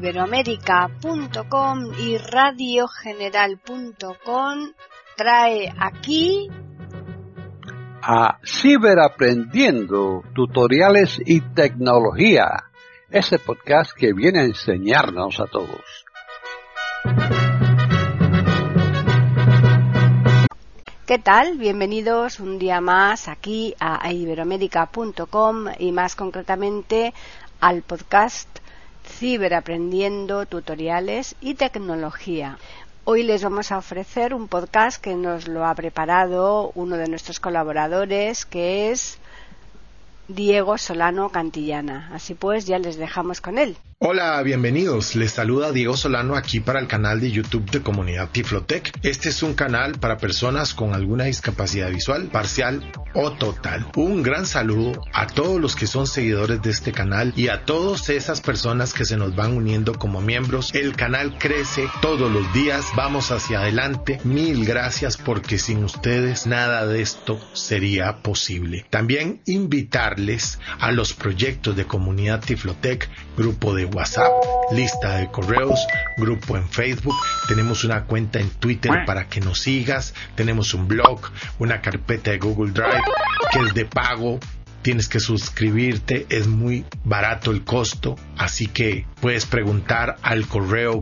iberoamerica.com y radiogeneral.com trae aquí a Ciberaprendiendo, tutoriales y tecnología, ese podcast que viene a enseñarnos a todos. ¿Qué tal? Bienvenidos un día más aquí a iberoamerica.com y más concretamente al podcast Ciberaprendiendo, tutoriales y tecnología. Hoy les vamos a ofrecer un podcast que nos lo ha preparado uno de nuestros colaboradores, que es Diego Solano Cantillana. Así pues, ya les dejamos con él. Hola, bienvenidos. Les saluda Diego Solano aquí para el canal de YouTube de Comunidad Tiflotec. Este es un canal para personas con alguna discapacidad visual, parcial o total. Un gran saludo a todos los que son seguidores de este canal y a todas esas personas que se nos van uniendo como miembros. El canal crece todos los días, vamos hacia adelante. Mil gracias, porque sin ustedes nada de esto sería posible. También invitarles a los proyectos de Comunidad Tiflotec, grupo de WhatsApp, lista de correos, grupo en Facebook, tenemos una cuenta en Twitter para que nos sigas, tenemos un blog, una carpeta de Google Drive que es de pago, tienes que suscribirte, es muy barato el costo, así que puedes preguntar al correo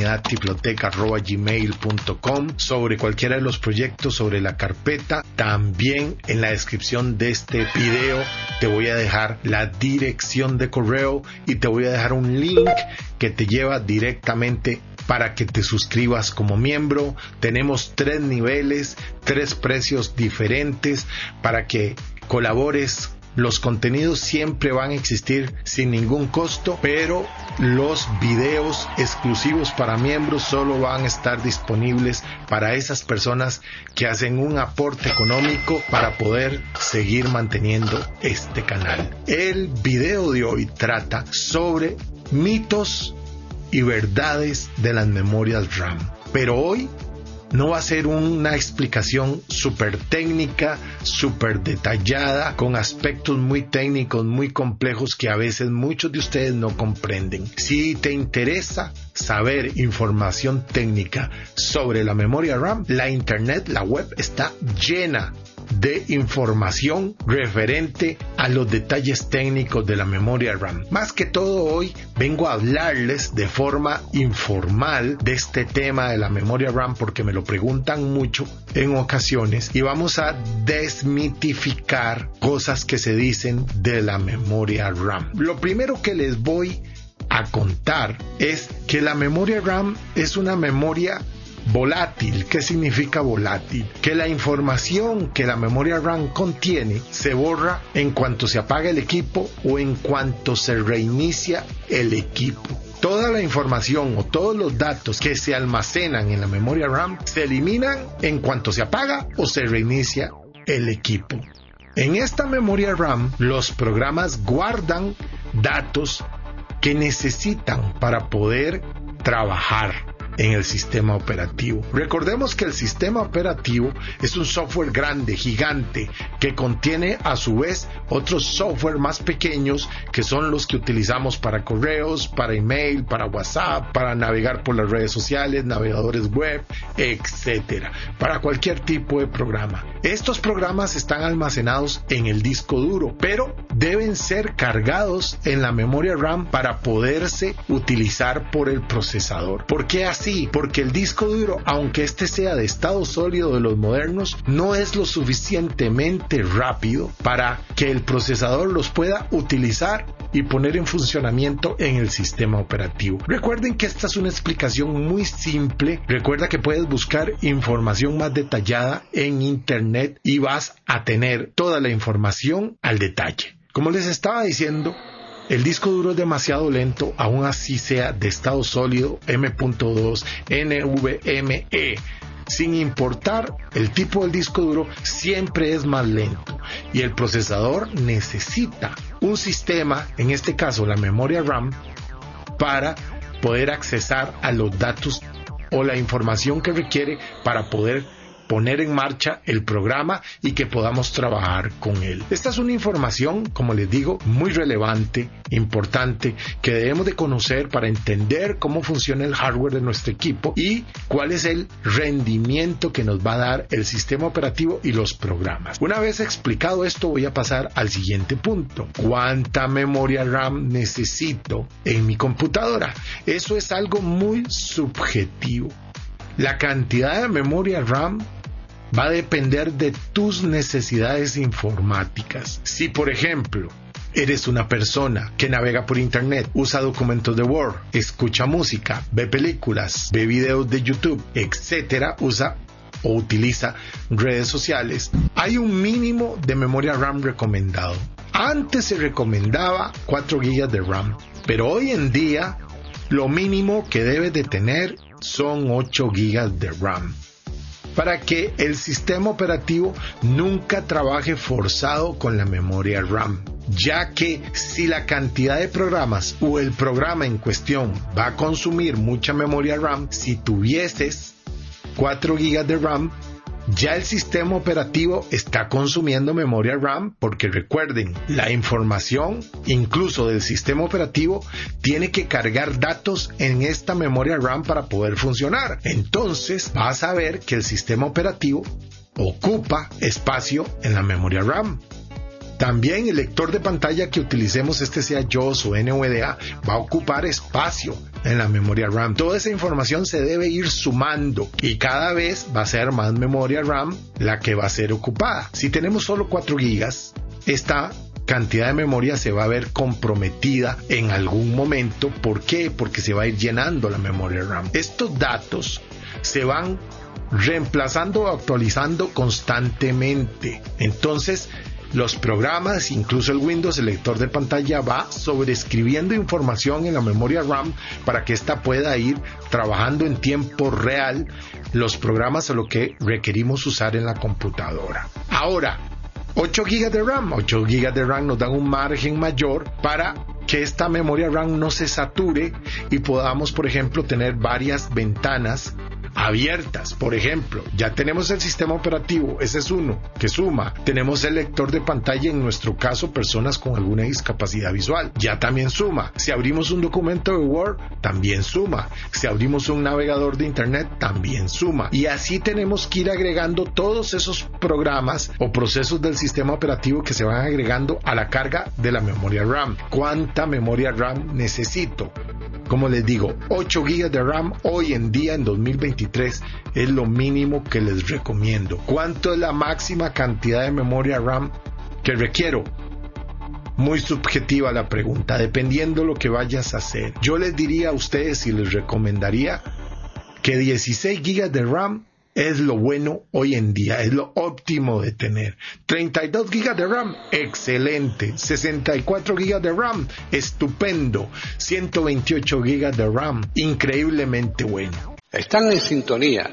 comunidadtiflotec@gmail.com sobre cualquiera de los proyectos, sobre la carpeta. También en la descripción de este video te voy a dejar la dirección de correo y te voy a dejar un link que te lleva directamente para que te suscribas como miembro. Tenemos 3 niveles, 3 precios diferentes para que colabores. Los contenidos siempre van a existir sin ningún costo, pero los videos exclusivos para miembros solo van a estar disponibles para esas personas que hacen un aporte económico para poder seguir manteniendo este canal. El video de hoy trata sobre mitos y verdades de las memorias RAM, pero hoy no va a ser una explicación súper técnica, súper detallada, con aspectos muy técnicos, muy complejos que a veces muchos de ustedes no comprenden. Si te interesa saber información técnica sobre la memoria RAM, la internet, la web está llena de información referente a los detalles técnicos de la memoria RAM. Más que todo, hoy vengo a hablarles de forma informal de este tema de la memoria RAM porque me lo preguntan mucho en ocasiones, y vamos a desmitificar cosas que se dicen de la memoria RAM. Lo primero que les voy a contar es que la memoria RAM es una memoria volátil. ¿Qué significa volátil? Que la información que la memoria RAM contiene se borra en cuanto se apaga el equipo o en cuanto se reinicia el equipo. Toda la información o todos los datos que se almacenan en la memoria RAM se eliminan en cuanto se apaga o se reinicia el equipo. En esta memoria RAM, los programas guardan datos que necesitan para poder trabajar en el sistema operativo. Recordemos que el sistema operativo es un software grande, gigante, que contiene a su vez otros software más pequeños que son los que utilizamos para correos, para email, para WhatsApp, para navegar por las redes sociales, navegadores web, etcétera, para cualquier tipo de programa. Estos programas están almacenados en el disco duro, pero deben ser cargados en la memoria RAM para poderse utilizar por el procesador. ¿Por qué así? Porque el disco duro, aunque este sea de estado sólido de los modernos, no es lo suficientemente rápido para que el procesador los pueda utilizar y poner en funcionamiento en el sistema operativo. Recuerden que esta es una explicación muy simple. Recuerda que puedes buscar información más detallada en internet y vas a tener toda la información al detalle. Como les estaba diciendo, el disco duro es demasiado lento, aún así sea de estado sólido, M.2, NVMe. Sin importar el tipo del disco duro, siempre es más lento. Y el procesador necesita un sistema, en este caso la memoria RAM, para poder accesar a los datos o la información que requiere para poder poner en marcha el programa y que podamos trabajar con él. Esta es una información, como les digo, muy relevante, importante, que debemos de conocer para entender cómo funciona el hardware de nuestro equipo y cuál es el rendimiento que nos va a dar el sistema operativo y los programas. Una vez explicado esto, voy a pasar al siguiente punto. ¿Cuánta memoria RAM necesito en mi computadora? Eso es algo muy subjetivo. La cantidad de memoria RAM va a depender de tus necesidades informáticas. Si, por ejemplo, eres una persona que navega por internet, usa documentos de Word, escucha música, ve películas, ve videos de YouTube, etcétera, usa o utiliza redes sociales, hay un mínimo de memoria RAM recomendado. Antes se recomendaba 4 GB de RAM, pero hoy en día lo mínimo que debes de tener son 8 GB de RAM, para que el sistema operativo nunca trabaje forzado con la memoria RAM, ya que si la cantidad de programas o el programa en cuestión va a consumir mucha memoria RAM, si tuvieses 4 GB de RAM, ya el sistema operativo está consumiendo memoria RAM, porque recuerden, la información incluso del sistema operativo tiene que cargar datos en esta memoria RAM para poder funcionar. Entonces vas a ver que el sistema operativo ocupa espacio en la memoria RAM. También el lector de pantalla que utilicemos, sea JAWS o NVDA, va a ocupar espacio en la memoria RAM. Toda esa información se debe ir sumando y cada vez va a ser más memoria RAM la que va a ser ocupada. Si tenemos solo 4 GB, esta cantidad de memoria se va a ver comprometida en algún momento. ¿Por qué? Porque se va a ir llenando la memoria RAM. Estos datos se van reemplazando o actualizando constantemente. Entonces, los programas, incluso el Windows, el lector de pantalla, va sobreescribiendo información en la memoria RAM para que ésta pueda ir trabajando en tiempo real los programas a lo que requerimos usar en la computadora. Ahora, 8 GB de RAM. 8 GB de RAM nos dan un margen mayor para que esta memoria RAM no se sature y podamos, por ejemplo, tener varias ventanas abiertas. Por ejemplo, ya tenemos el sistema operativo, ese es uno que suma. Tenemos el lector de pantalla, en nuestro caso personas con alguna discapacidad visual, ya también suma. Si abrimos un documento de Word, también suma. Si abrimos un navegador de internet, también suma. Y así tenemos que ir agregando todos esos programas o procesos del sistema operativo que se van agregando a la carga de la memoria RAM. ¿Cuánta memoria RAM necesito? Como les digo, 8 GB de RAM hoy en día, en 2023, es lo mínimo que les recomiendo. ¿Cuánto es la máxima cantidad de memoria RAM que requiero? Muy subjetiva la pregunta, dependiendo lo que vayas a hacer. Yo les diría a ustedes y les recomendaría que 16 GB de RAM es lo bueno hoy en día, es lo óptimo de tener. 32 GB de RAM, excelente. 64 GB de RAM, estupendo. 128 GB de RAM, increíblemente bueno. Están en sintonía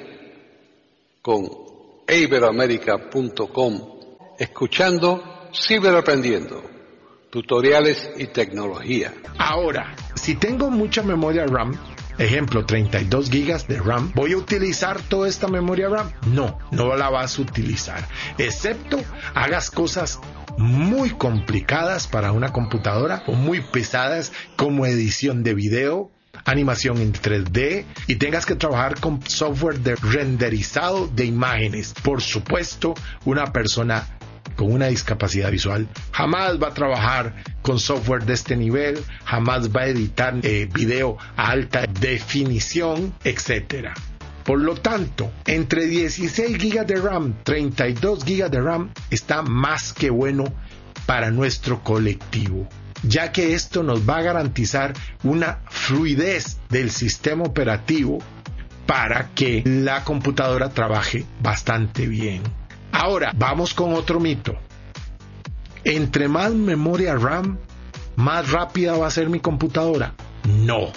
con iberoamerica.com, escuchando Ciberaprendiendo, tutoriales y tecnología. Ahora, si tengo mucha memoria RAM, ejemplo, 32 GB de RAM, ¿voy a utilizar toda esta memoria RAM? No la vas a utilizar, excepto hagas cosas muy complicadas para una computadora o muy pesadas como edición de video, animación en 3D y tengas que trabajar con software de renderizado de imágenes. Por supuesto, una persona con una discapacidad visual jamás va a trabajar con software de este nivel, jamás va a editar video a alta definición, etcétera. Por lo tanto, entre 16 GB de RAM, 32 GB de RAM está más que bueno para nuestro colectivo, ya que esto nos va a garantizar una fluidez del sistema operativo para que la computadora trabaje bastante bien. Ahora, vamos con otro mito. Entre más memoria RAM, más rápida va a ser mi computadora. No.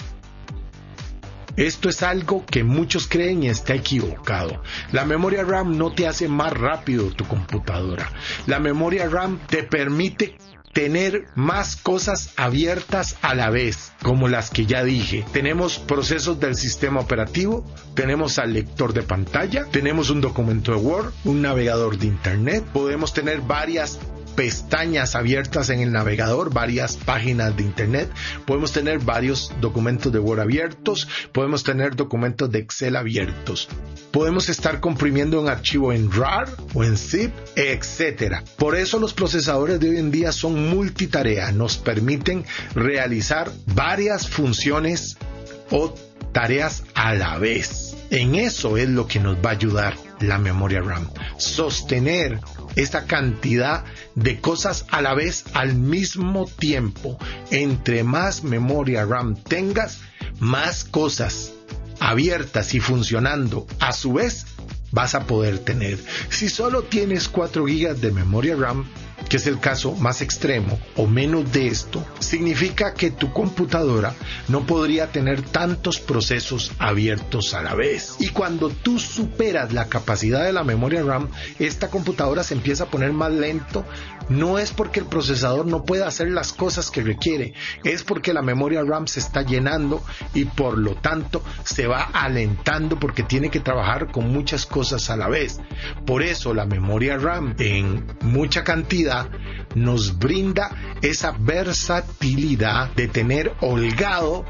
Esto es algo que muchos creen y está equivocado. La memoria RAM no te hace más rápido tu computadora. La memoria RAM te permite tener más cosas abiertas a la vez, como las que ya dije. Tenemos procesos del sistema operativo, tenemos al lector de pantalla, tenemos un documento de Word, un navegador de Internet, podemos tener varias pestañas abiertas en el navegador, varias páginas de Internet, podemos tener varios documentos de Word abiertos, podemos tener documentos de Excel abiertos, podemos estar comprimiendo un archivo en RAR o en zip, etcétera. Por eso los procesadores de hoy en día son multitarea, nos permiten realizar varias funciones o tareas a la vez. En eso es lo que nos va a ayudar la memoria RAM, sostener esa cantidad de cosas a la vez al mismo tiempo. Entre más memoria RAM tengas, más cosas abiertas y funcionando a su vez vas a poder tener. Si solo tienes 4 GB de memoria RAM, que es el caso más extremo, o menos de esto, significa que tu computadora no podría tener tantos procesos abiertos a la vez. Y cuando tú superas la capacidad de la memoria RAM, esta computadora se empieza a poner más lento. No es porque el procesador no pueda hacer las cosas que requiere, es porque la memoria RAM se está llenando y por lo tanto se va alentando porque tiene que trabajar con muchas cosas a la vez. Por eso la memoria RAM en mucha cantidad nos brinda esa versatilidad de tener holgado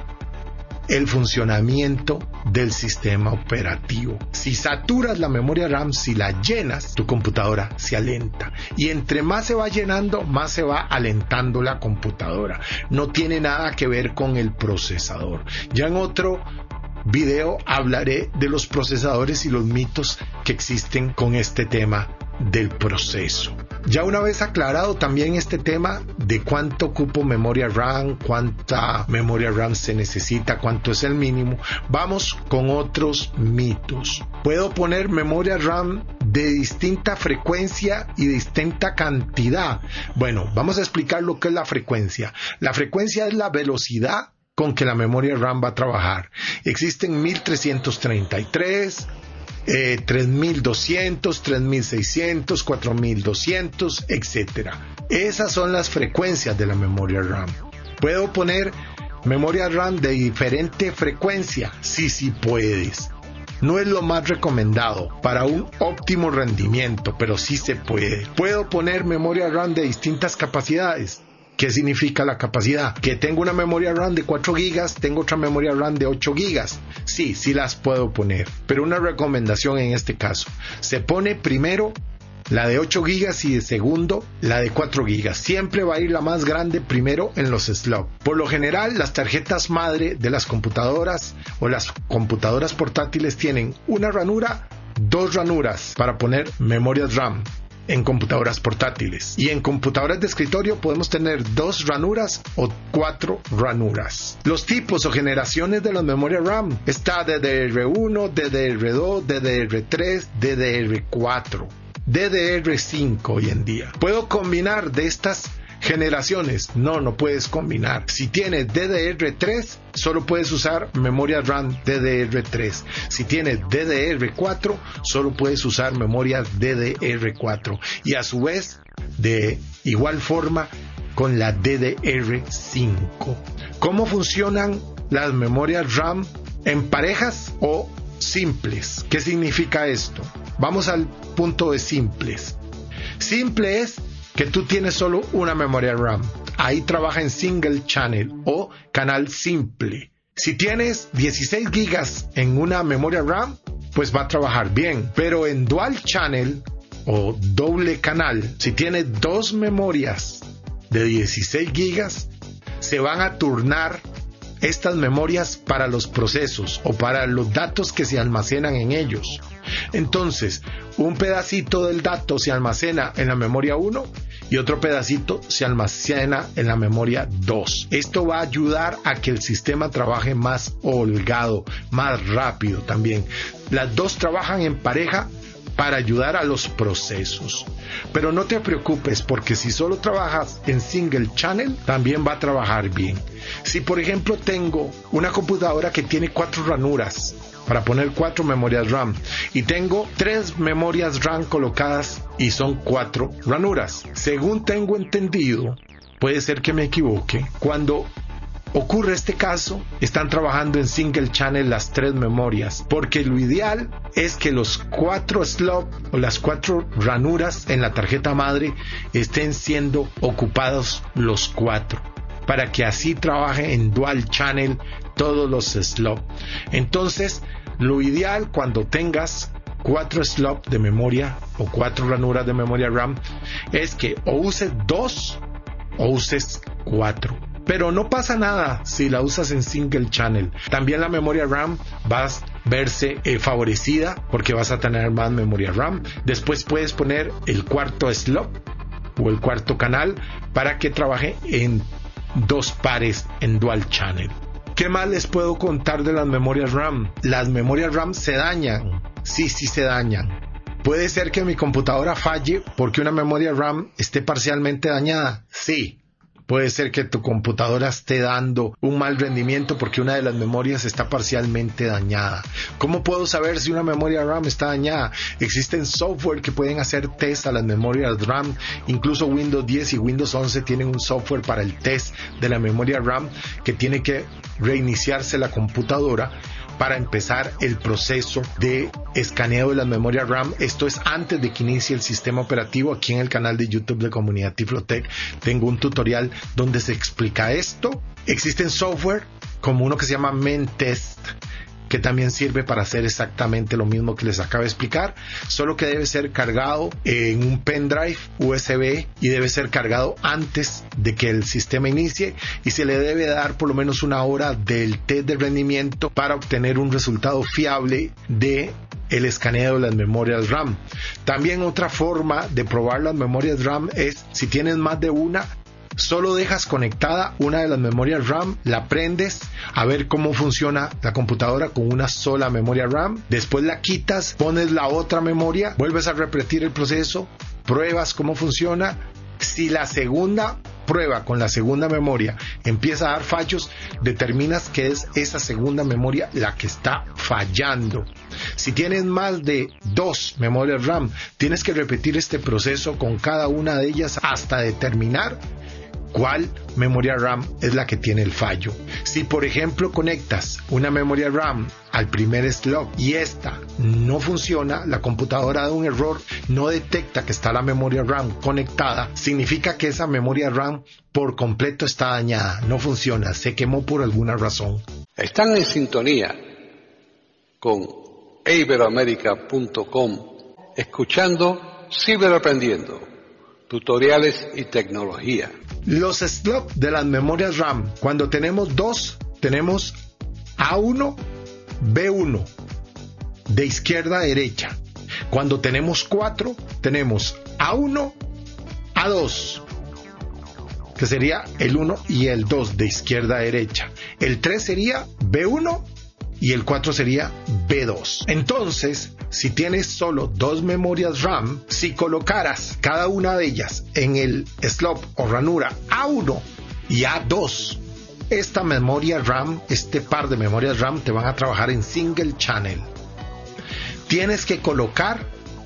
el funcionamiento del sistema operativo. Si saturas la memoria RAM, si la llenas, tu computadora se alenta. Y entre más se va llenando, más se va alentando la computadora. No tiene nada que ver con el procesador. Ya en otro video hablaré de los procesadores y los mitos que existen con este tema del proceso. Ya una vez aclarado también este tema de cuánto ocupo memoria RAM, cuánta memoria RAM se necesita, cuánto es el mínimo, vamos con otros mitos. ¿Puedo poner memoria RAM de distinta frecuencia y distinta cantidad? Bueno, vamos a explicar lo que es la frecuencia. La frecuencia es la velocidad con que la memoria RAM va a trabajar. Existen 1333, 3200, 3600, 4200, etcétera. Esas son las frecuencias de la memoria RAM. ¿Puedo poner memoria RAM de diferente frecuencia? Sí puedes. No es lo más recomendado para un óptimo rendimiento, pero sí se puede. ¿Puedo poner memoria RAM de distintas capacidades? ¿Qué significa la capacidad? Que tengo una memoria RAM de 4 GB, tengo otra memoria RAM de 8 GB. Sí las puedo poner. Pero una recomendación en este caso. Se pone primero la de 8 GB y de segundo la de 4 GB. Siempre va a ir la más grande primero en los slots. Por lo general, las tarjetas madre de las computadoras o las computadoras portátiles tienen una ranura, 2 ranuras para poner memorias RAM. En computadoras portátiles y en computadoras de escritorio podemos tener 2 ranuras o 4 ranuras. Los tipos o generaciones de la memoria RAM está DDR1, DDR2, DDR3, DDR4, DDR5 hoy en día. ¿Puedo combinar de estas generaciones? No puedes combinar. Si tienes DDR3, solo puedes usar memoria RAM DDR3. Si tienes DDR4, solo puedes usar memoria DDR4. Y a su vez, de igual forma, con la DDR5. ¿Cómo funcionan las memorias RAM? ¿En parejas o simples? ¿Qué significa esto? Vamos al punto de simples. Simple es que tú tienes solo una memoria RAM. Ahí trabaja en single channel o canal simple. Si tienes 16 GB en una memoria RAM, pues va a trabajar bien. Pero en dual channel o doble canal, si tienes 2 memorias de 16 GB, se van a turnar estas memorias para los procesos o para los datos que se almacenan en ellos. Entonces, un pedacito del dato se almacena en la memoria 1 y otro pedacito se almacena en la memoria 2. Esto va a ayudar a que el sistema trabaje más holgado, más rápido también. Las dos trabajan en pareja para ayudar a los procesos. Pero no te preocupes, porque si solo trabajas en single channel, también va a trabajar bien. Si por ejemplo tengo una computadora que tiene 4 ranuras para poner 4 memorias RAM y tengo 3 memorias RAM colocadas y son 4 ranuras, según tengo entendido, puede ser que me equivoque. Cuando ocurre este caso, están trabajando en single channel las 3 memorias, porque lo ideal es que los 4 slots o las 4 ranuras en la tarjeta madre estén siendo ocupados los 4, para que así trabaje en dual channel todos los slots. Entonces, lo ideal cuando tengas 4 slots de memoria o 4 ranuras de memoria RAM es que o uses 2 o uses 4. Pero no pasa nada si la usas en single channel. También la memoria RAM va a verse favorecida porque vas a tener más memoria RAM. Después puedes poner el 4 slot o el 4 canal para que trabaje en 2 pares en dual channel. ¿Qué más les puedo contar de las memorias RAM? Las memorias RAM se dañan. Sí se dañan. ¿Puede ser que mi computadora falle porque una memoria RAM esté parcialmente dañada? Sí. Puede ser que tu computadora esté dando un mal rendimiento porque una de las memorias está parcialmente dañada. ¿Cómo puedo saber si una memoria RAM está dañada? Existen software que pueden hacer test a las memorias RAM. Incluso Windows 10 y Windows 11 tienen un software para el test de la memoria RAM que tiene que reiniciarse la computadora para empezar el proceso de escaneo de las memorias RAM. Esto es antes de que inicie el sistema operativo. Aquí en el canal de YouTube de Comunidad Tiflotec tengo un tutorial donde se explica esto. Existen software como uno que se llama Mentest, que también sirve para hacer exactamente lo mismo que les acabo de explicar, solo que debe ser cargado en un pendrive USB y debe ser cargado antes de que el sistema inicie, y se le debe dar por lo menos 1 hora del test de rendimiento para obtener un resultado fiable de el escaneo de las memorias RAM. También otra forma de probar las memorias RAM es, si tienes más de una, solo dejas conectada una de las memorias RAM, la prendes a ver cómo funciona la computadora con una sola memoria RAM, después la quitas, pones la otra memoria, vuelves a repetir el proceso, pruebas cómo funciona. Si la segunda prueba con la segunda memoria empieza a dar fallos, determinas que es esa segunda memoria la que está fallando. Si tienes más de 2 memorias RAM, tienes que repetir este proceso con cada una de ellas hasta determinar cuál memoria RAM es la que tiene el fallo. Si por ejemplo conectas una memoria RAM al primer slot y esta no funciona, la computadora da un error, no detecta que está la memoria RAM conectada, significa que esa memoria RAM por completo está dañada, no funciona, se quemó por alguna razón. Están en sintonía con iberoamerica.com, escuchando Ciberaprendiendo, tutoriales y tecnología. Los slots de las memorias RAM, cuando tenemos 2, tenemos A1, B1, de izquierda a derecha. Cuando tenemos 4, tenemos A1, A2, que sería el 1 y el 2 de izquierda a derecha. El 3 sería B1 y el 4 sería B2. Entonces, si tienes solo 2 memorias RAM, si colocaras cada una de ellas en el slot o ranura A1 y A2, esta memoria RAM, este par de memorias RAM te van a trabajar en single channel. Tienes que colocar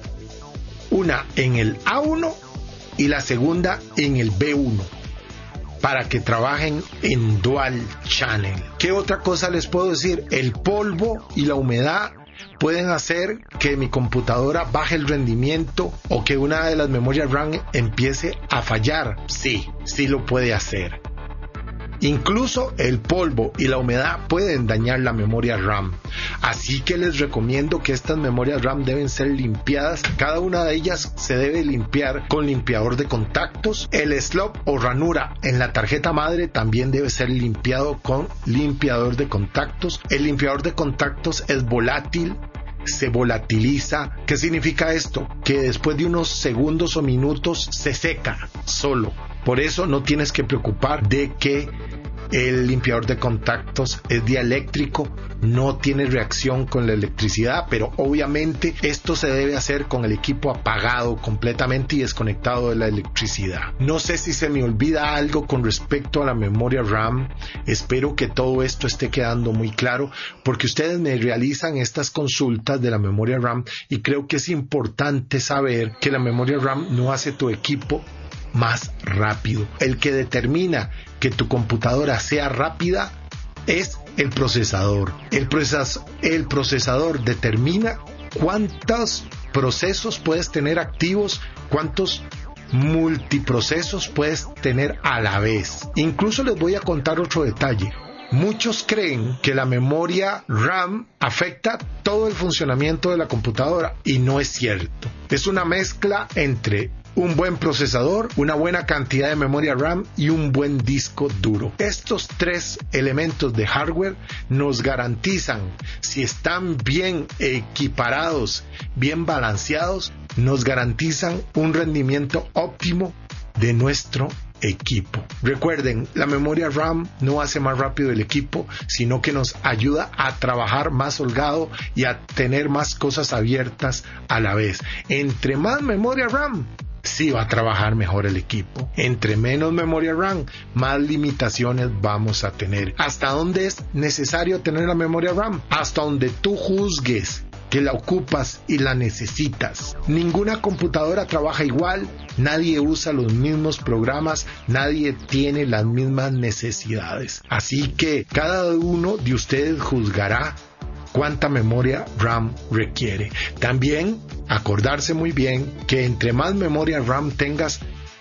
una en el A1 y la segunda en el B1 para que trabajen en dual channel. ¿Qué otra cosa les puedo decir? El polvo y la humedad pueden hacer que mi computadora baje el rendimiento o que una de las memorias RAM empiece a fallar. Sí lo puede hacer. Incluso el polvo y la humedad pueden dañar la memoria RAM. Así que les recomiendo que estas memorias RAM deben ser limpiadas. Cada una de ellas se debe limpiar con limpiador de contactos. El slot o ranura en la tarjeta madre también debe ser limpiado con limpiador de contactos. El limpiador de contactos es volátil, se volatiliza. ¿Qué significa esto? Que después de unos segundos o minutos se seca solo. Por eso no tienes que preocupar de que el limpiador de contactos es dieléctrico, no tiene reacción con la electricidad, pero obviamente esto se debe hacer con el equipo apagado completamente y desconectado de la electricidad. No sé si se me olvida algo con respecto a la memoria RAM. Espero que todo esto esté quedando muy claro, porque ustedes me realizan estas consultas de la memoria RAM y creo que es importante saber que la memoria RAM no hace tu equipo más rápido. El que determina que tu computadora sea rápida es el procesador. El procesador determina cuántos procesos puedes tener activos, cuántos multiprocesos puedes tener a la vez. Incluso les voy a contar otro detalle. Muchos creen que la memoria RAM afecta todo el funcionamiento de la computadora y no es cierto. Es una mezcla entre un buen procesador, una buena cantidad de memoria RAM y un buen disco duro. Estos tres elementos de hardware nos garantizan, si están bien equiparados, bien balanceados, nos garantizan un rendimiento óptimo de nuestro equipo. Recuerden, la memoria RAM no hace más rápido el equipo, sino que nos ayuda a trabajar más holgado y a tener más cosas abiertas a la vez. Entre más memoria RAM, sí va a trabajar mejor el equipo. Entre menos memoria RAM, más limitaciones vamos a tener. ¿Hasta dónde es necesario tener la memoria RAM? Hasta donde tú juzgues que la ocupas y la necesitas. Ninguna computadora trabaja igual, nadie usa los mismos programas, nadie tiene las mismas necesidades. Así que cada uno de ustedes juzgará cuánta memoria RAM requiere. También acordarse muy bien que entre más memoria RAM tengas,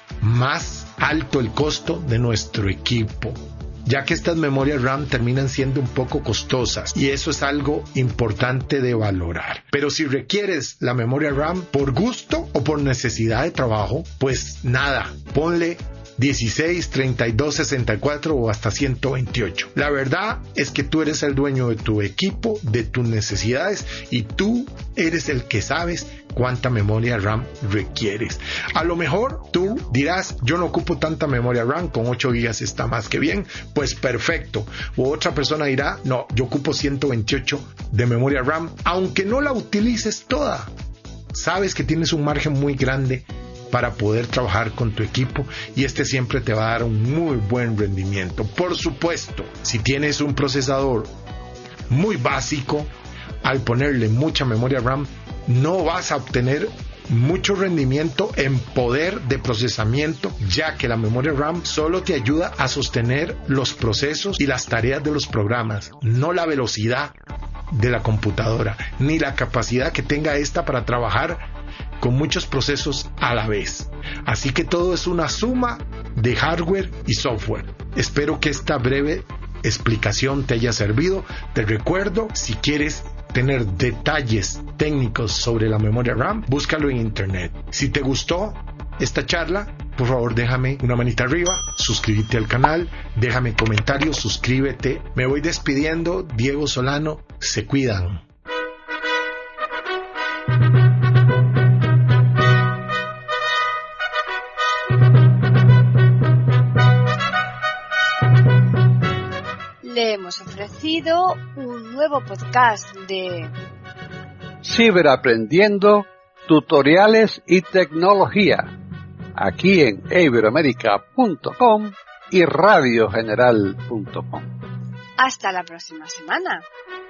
más alto el costo de nuestro equipo, ya que estas memorias RAM terminan siendo un poco costosas y eso es algo importante de valorar. Pero si requieres la memoria RAM por gusto o por necesidad de trabajo, pues nada, ponle 16, 32, 64 o hasta 128. La verdad es que tú eres el dueño de tu equipo, de tus necesidades, y tú eres el que sabes cuánta memoria RAM requieres. A lo mejor tú dirás, yo no ocupo tanta memoria RAM, con 8 GB está más que bien, pues perfecto. O otra persona dirá, no, yo ocupo 128 de memoria RAM, aunque no la utilices toda. Sabes que tienes un margen muy grande para poder trabajar con tu equipo y este siempre te va a dar un muy buen rendimiento. Por supuesto, si tienes un procesador muy básico, al ponerle mucha memoria RAM, no vas a obtener mucho rendimiento en poder de procesamiento, ya que la memoria RAM solo te ayuda a sostener los procesos y las tareas de los programas, no la velocidad de la computadora, ni la capacidad que tenga esta para trabajar con muchos procesos a la vez. Así que todo es una suma de hardware y software. Espero que esta breve explicación te haya servido. Te recuerdo, si quieres tener detalles técnicos sobre la memoria RAM, búscalo en internet. Si te gustó esta charla, por favor déjame una manita arriba, suscríbete al canal, déjame comentarios, suscríbete. Me voy despidiendo, Diego Solano, se cuidan. Le hemos ofrecido un nuevo podcast de Ciberaprendiendo, tutoriales y tecnología, aquí en iberoamerica.com y radiogeneral.com. Hasta la próxima semana.